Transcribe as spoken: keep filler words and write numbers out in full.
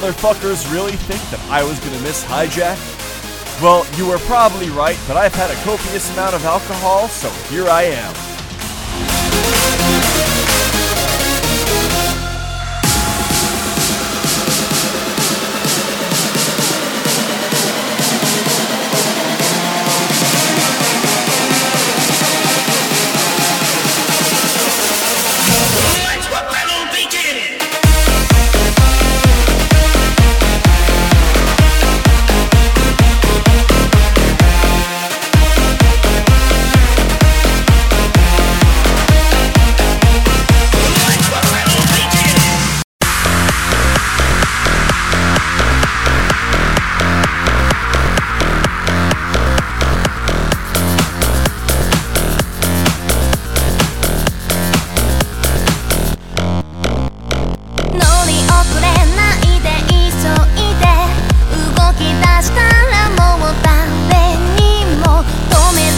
motherfuckers really think that I was gonna miss Hijack? Well, you were probably right, but I've had a copious amount of alcohol, so here I am.